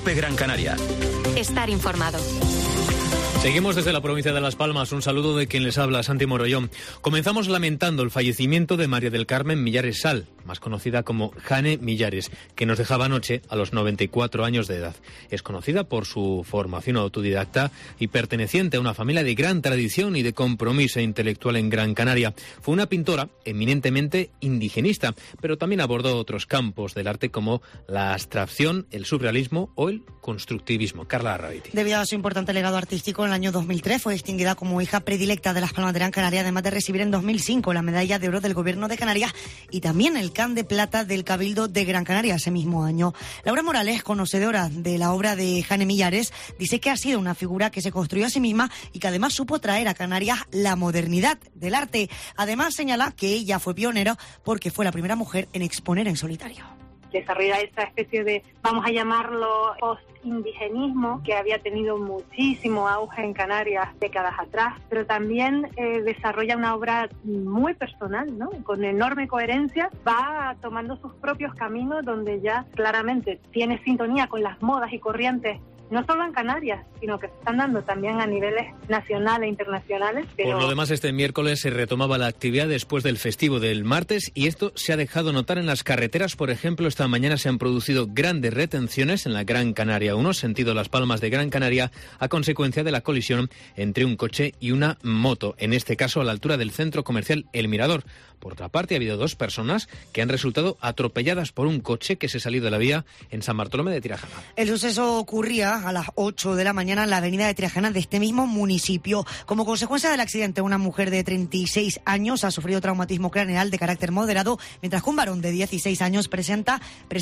COPE Gran Canaria. Estar informado. Seguimos desde la provincia de Las Palmas. Un saludo de quien les habla, Santi Morollón. Comenzamos lamentando el fallecimiento de María del Carmen Millares Sal, más conocida como Jane Millares, que nos dejaba anoche a los 94 años de edad. Es conocida por su formación autodidacta y perteneciente a una familia de gran tradición y de compromiso intelectual en Gran Canaria. Fue una pintora eminentemente indigenista, pero también abordó otros campos del arte como la abstracción, el surrealismo o el constructivismo. Carla Arrabiti. Debido a su importante legado artístico, en el año 2003 fue distinguida como hija predilecta de Las Palmas de Gran Canaria, además de recibir en 2005 la medalla de oro del Gobierno de Canarias y también el Can de Plata del Cabildo de Gran Canaria ese mismo año. Laura Morales, conocedora de la obra de Jane Millares, dice que ha sido una figura que se construyó a sí misma y que además supo traer a Canarias la modernidad del arte. Además señala que ella fue pionera porque fue la primera mujer en exponer en solitario. Desarrolla esta especie de, vamos a llamarlo, post-indigenismo, que había tenido muchísimo auge en Canarias décadas atrás, pero también desarrolla una obra muy personal, ¿no? Con enorme coherencia, va tomando sus propios caminos donde ya claramente tiene sintonía con las modas y corrientes, no solo en Canarias, sino que se están dando también a niveles nacionales e internacionales. Por lo demás, este miércoles se retomaba la actividad después del festivo del martes y esto se ha dejado notar en las carreteras. Por ejemplo, esta mañana se han producido grandes retenciones en la Gran Canaria 1, sentido Las Palmas de Gran Canaria, a consecuencia de la colisión entre un coche y una moto, en este caso a la altura del centro comercial El Mirador. Por otra parte, ha habido 2 personas que han resultado atropelladas por un coche que se salió de la vía en San Bartolomé de Tirajana. El suceso ocurría a las 8 de la mañana en la avenida de Tirajana de este mismo municipio. Como consecuencia del accidente, una mujer de 36 años ha sufrido traumatismo craneal de carácter moderado, mientras que un varón de 16 años presentaba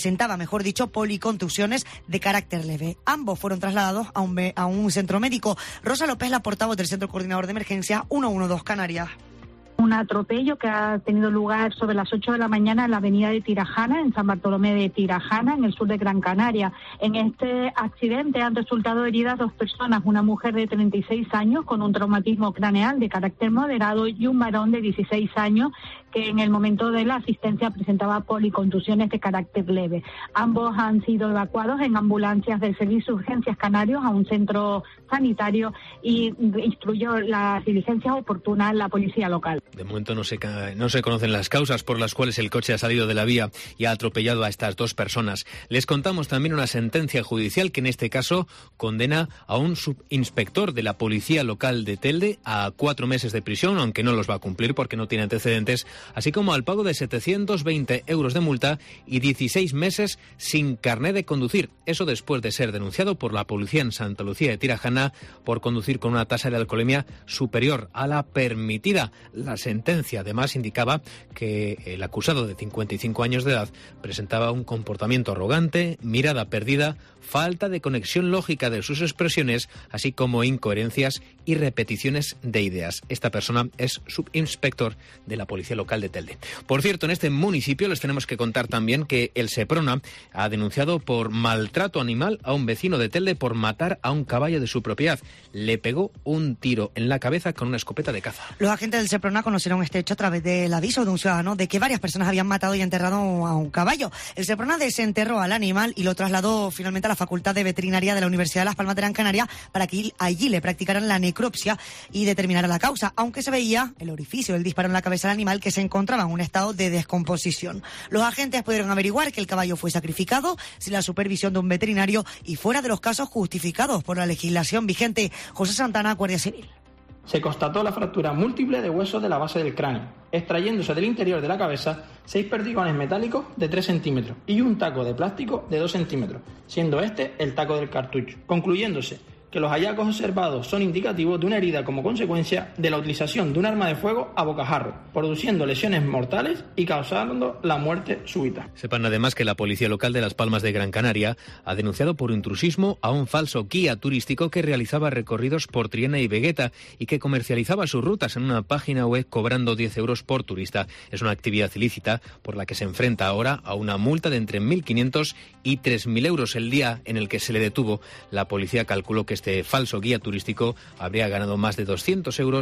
policontusiones de carácter leve. Ambos fueron trasladados a un centro médico. Rosa López, la portavoz del Centro Coordinador de Emergencia 112 Canarias. Un atropello que ha tenido lugar sobre las 8 de la mañana en la avenida de Tirajana, en San Bartolomé de Tirajana, en el sur de Gran Canaria. En este accidente han resultado heridas 2 personas, una mujer de 36 años con un traumatismo craneal de carácter moderado y un varón de 16 años que en el momento de la asistencia presentaba policontusiones de carácter leve. Ambos han sido evacuados en ambulancias del Servicio de Urgencias Canarios a un centro sanitario y instruyó las diligencias oportunas la policía local. De momento no se conocen las causas por las cuales el coche ha salido de la vía y ha atropellado a estas 2 personas. Les contamos también una sentencia judicial que en este caso condena a un subinspector de la policía local de Telde a 4 meses de prisión, aunque no los va a cumplir porque no tiene antecedentes, así como al pago de 720 euros de multa y 16 meses sin carné de conducir. Eso después de ser denunciado por la policía en Santa Lucía de Tirajana por conducir con una tasa de alcoholemia superior a la permitida. La sentencia además indicaba que el acusado de 55 años de edad presentaba un comportamiento arrogante, mirada perdida, falta de conexión lógica de sus expresiones, así como incoherencias y repeticiones de ideas. Esta persona es subinspector de la policía local de Telde. Por cierto, en este municipio les tenemos que contar también que el Seprona ha denunciado por maltrato animal a un vecino de Telde por matar a un caballo de su propiedad. Le pegó un tiro en la cabeza con una escopeta de caza. Los agentes del Seprona conocieron este hecho a través del aviso de un ciudadano de que varias personas habían matado y enterrado a un caballo. El Seprona desenterró al animal y lo trasladó finalmente a la Facultad de Veterinaria de la Universidad de Las Palmas de Gran Canaria para que allí le practicaran la necropsia y determinaran la causa, aunque se veía el orificio del disparo en la cabeza del animal que se encontraba en un estado de descomposición. Los agentes pudieron averiguar que el caballo fue sacrificado sin la supervisión de un veterinario y fuera de los casos justificados por la legislación vigente. José Santana, Guardia Civil. Se constató la fractura múltiple de huesos de la base del cráneo, extrayéndose del interior de la cabeza 6 perdigones metálicos de 3 centímetros y un taco de plástico de 2 centímetros, siendo este el taco del cartucho, concluyéndose que los hallazgos observados son indicativos de una herida como consecuencia de la utilización de un arma de fuego a bocajarro, produciendo lesiones mortales y causando la muerte súbita. Sepan además que la policía local de Las Palmas de Gran Canaria ha denunciado por intrusismo a un falso guía turístico que realizaba recorridos por Triana y Vegueta y que comercializaba sus rutas en una página web cobrando 10 euros por turista. Es una actividad ilícita por la que se enfrenta ahora a una multa de entre 1.500 y 3.000 euros el día en el que se le detuvo. La policía calculó que este falso guía turístico habría ganado más de 200 euros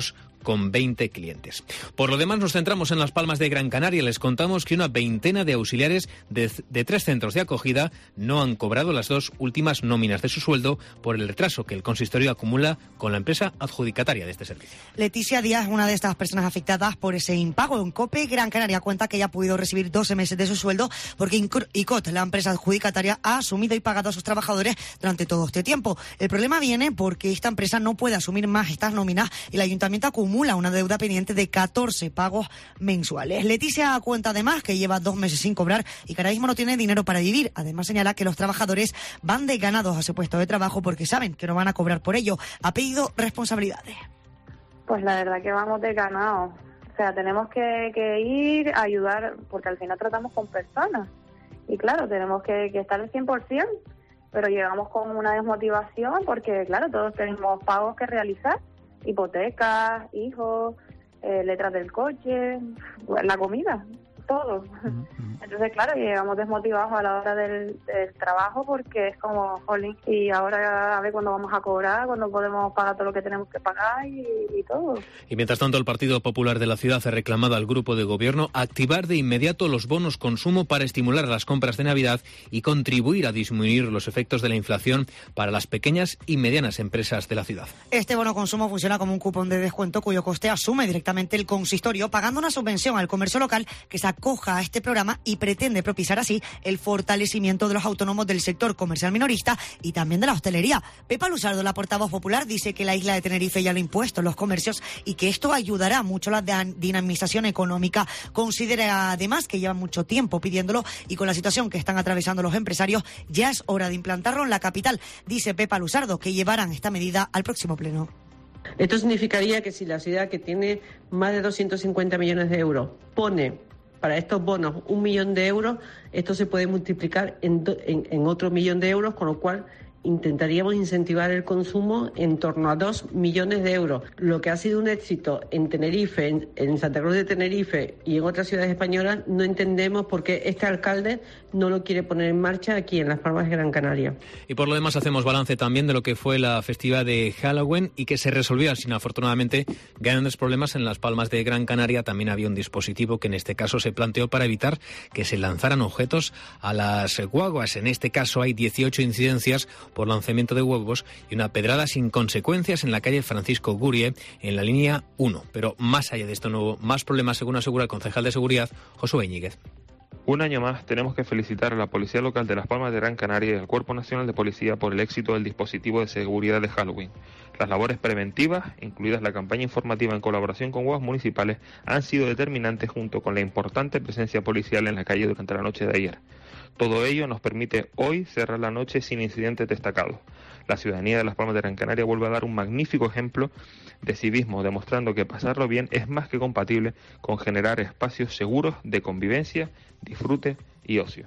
con 20 clientes. Por lo demás, nos centramos en Las Palmas de Gran Canaria. Les contamos que una veintena de auxiliares de 3 centros de acogida no han cobrado las 2 últimas nóminas de su sueldo por el retraso que el consistorio acumula con la empresa adjudicataria de este servicio. Leticia Díaz es una de estas personas afectadas por ese impago. En COPE Gran Canaria cuenta que ella ha podido recibir 12 meses de su sueldo porque ICOT, la empresa adjudicataria, ha asumido y pagado a sus trabajadores durante todo este tiempo. El problema viene porque esta empresa no puede asumir más estas nóminas y el ayuntamiento acumula una deuda pendiente de 14 pagos mensuales. Leticia cuenta además que lleva 2 meses sin cobrar y que ahora mismo no tiene dinero para vivir. Además señala que los trabajadores van desganados a su puesto de trabajo porque saben que no van a cobrar por ello. Ha pedido responsabilidades. Pues la verdad que vamos desganados. O sea, tenemos que ir a ayudar porque al final tratamos con personas. Y claro, tenemos que estar al 100%, pero llegamos con una desmotivación porque, claro, todos tenemos pagos que realizar. Hipotecas, hijos, letras del coche, la comida, todo. Entonces, claro, llegamos desmotivados a la hora del trabajo porque es como, jolín, y ahora a ver cuándo vamos a cobrar, cuándo podemos pagar todo lo que tenemos que pagar y todo. Y mientras tanto, el Partido Popular de la ciudad ha reclamado al grupo de gobierno activar de inmediato los bonos consumo para estimular las compras de Navidad y contribuir a disminuir los efectos de la inflación para las pequeñas y medianas empresas de la ciudad. Este bono consumo funciona como un cupón de descuento cuyo coste asume directamente el consistorio, pagando una subvención al comercio local que se acoja a este programa y pretende propiciar así el fortalecimiento de los autónomos del sector comercial minorista y también de la hostelería. Pepa Luzardo, la portavoz popular, dice que la isla de Tenerife ya lo ha impuesto en los comercios y que esto ayudará mucho a la dinamización económica. Considera además que lleva mucho tiempo pidiéndolo y con la situación que están atravesando los empresarios ya es hora de implantarlo en la capital. Dice Pepa Luzardo que llevarán esta medida al próximo pleno. Esto significaría que si la ciudad, que tiene más de 250 millones de euros, pone para estos bonos 1 millón de euros, esto se puede multiplicar en otro 1 millón de euros, con lo cual intentaríamos incentivar el consumo en torno a 2 millones de euros. Lo que ha sido un éxito en Tenerife, en Santa Cruz de Tenerife y en otras ciudades españolas, no entendemos por qué este alcalde no lo quiere poner en marcha aquí en Las Palmas de Gran Canaria. Y por lo demás hacemos balance también de lo que fue la festividad de Halloween y que se resolvió sin afortunadamente grandes problemas en Las Palmas de Gran Canaria. También había un dispositivo que en este caso se planteó para evitar que se lanzaran objetos a las guaguas. En este caso hay 18 incidencias por lanzamiento de huevos y una pedrada sin consecuencias en la calle Francisco Gurie, en la línea 1. Pero más allá de esto no hubo más problemas, según asegura el concejal de Seguridad, Josué Íñiguez. Un año más tenemos que felicitar a la Policía Local de Las Palmas de Gran Canaria y al Cuerpo Nacional de Policía por el éxito del dispositivo de seguridad de Halloween. Las labores preventivas, incluidas la campaña informativa en colaboración con guaguas municipales, han sido determinantes junto con la importante presencia policial en la calle durante la noche de ayer. Todo ello nos permite hoy cerrar la noche sin incidentes destacados. La ciudadanía de Las Palmas de Gran Canaria vuelve a dar un magnífico ejemplo de civismo, demostrando que pasarlo bien es más que compatible con generar espacios seguros de convivencia, disfrute y ocio.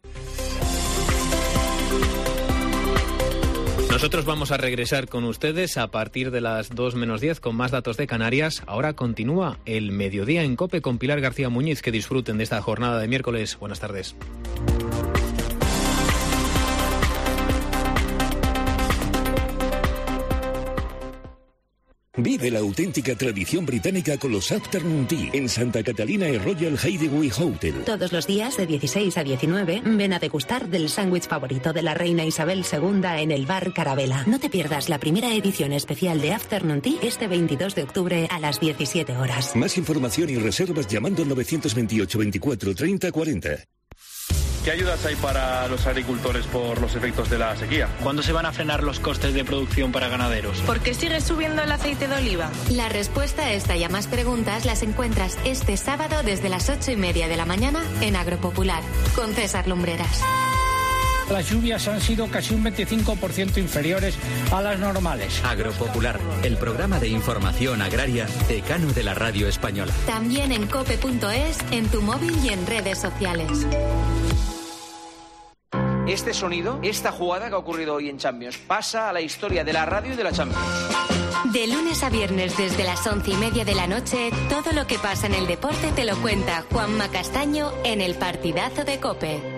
Nosotros vamos a regresar con ustedes a partir de las 2 menos 10 con más datos de Canarias. Ahora continúa el mediodía en COPE con Pilar García Muñiz. Que disfruten de esta jornada de miércoles. Buenas tardes. Vive la auténtica tradición británica con los Afternoon Tea en Santa Catalina y Royal Hideaway Hotel. Todos los días de 16 a 19 ven a degustar del sándwich favorito de la reina Isabel II en el bar Carabela. No te pierdas la primera edición especial de Afternoon Tea este 22 de octubre a las 17 horas. Más información y reservas llamando al 928 24 30 40. ¿Qué ayudas hay para los agricultores por los efectos de la sequía? ¿Cuándo se van a frenar los costes de producción para ganaderos? ¿Por qué sigue subiendo el aceite de oliva? La respuesta a esta y a más preguntas las encuentras este sábado desde las 8:30 de la mañana en Agropopular, con César Lumbreras. Las lluvias han sido casi un 25% inferiores a las normales. Agropopular, el programa de información agraria decano de la radio española. También en cope.es, en tu móvil y en redes sociales. Este sonido, esta jugada que ha ocurrido hoy en Champions, pasa a la historia de la radio y de la Champions. De lunes a viernes desde las 11:30 de la noche, todo lo que pasa en el deporte te lo cuenta Juanma Castaño en El Partidazo de COPE.